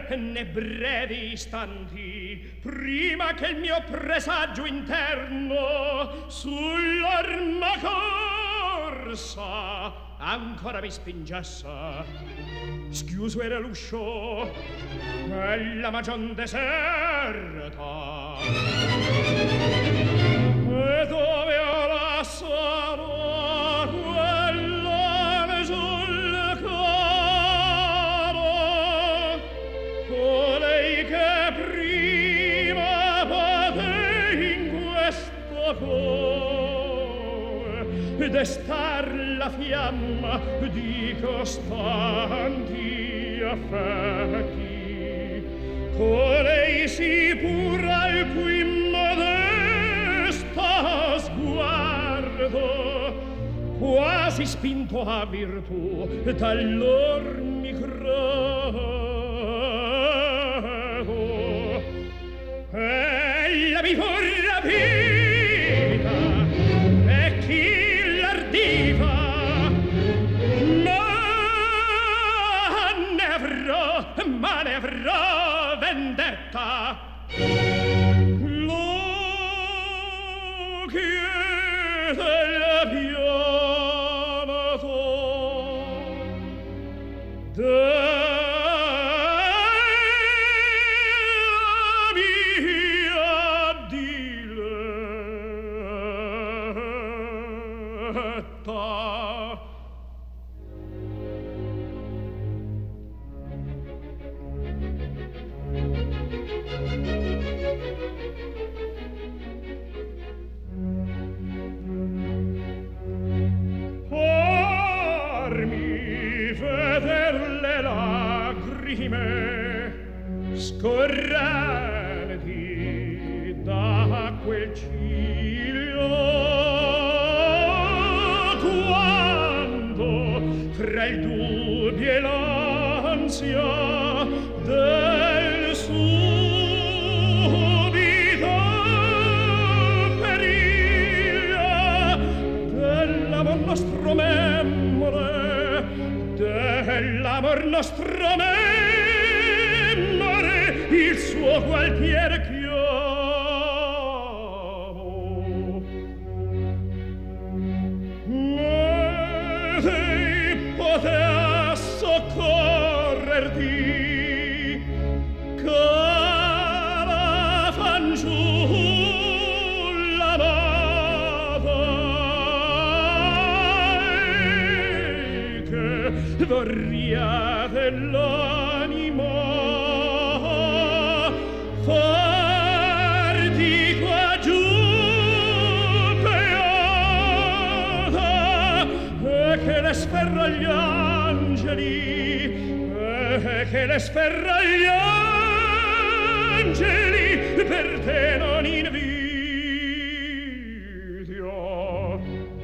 né brevi istanti, prima che il mio presagio interno sull'arma corsa ancora mi spingesse. Schiuso era l'uscio e la magion deserta, e dove ora sarà quella sul caro, colei che prima poté in questo cuore destar la fiamma di costanti affetti, colei si pura al cui modesta sguardo quasi spinto a virtù dall'or mi credo. Ella mi fu rapita e chi l'ardiva, ma ne avrò vendetta. Lo chiede la pianata della mia diletta. Scorrenti da quel ciglio quando fra il dubbio e l'ansia del subito periglio dell'amor nostro memore, dell'amor nostro memore, il suo qualtier chiamo. Ed potea soccorrerti, cara fanciulla amata, che vorria dell'anima farti qua giù beata, e che le sferra gli angeli, e che le sferra gli angeli per te non invidio,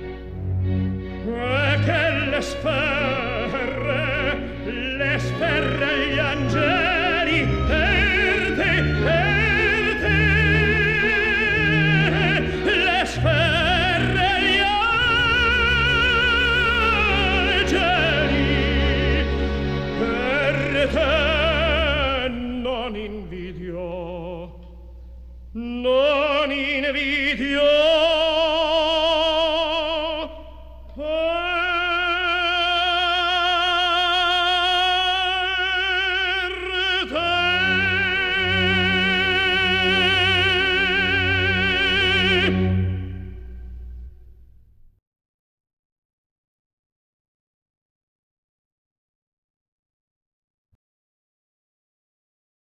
e che le sferra gli angeli per te, le sferre gli angeli per te non invidio, non invidio.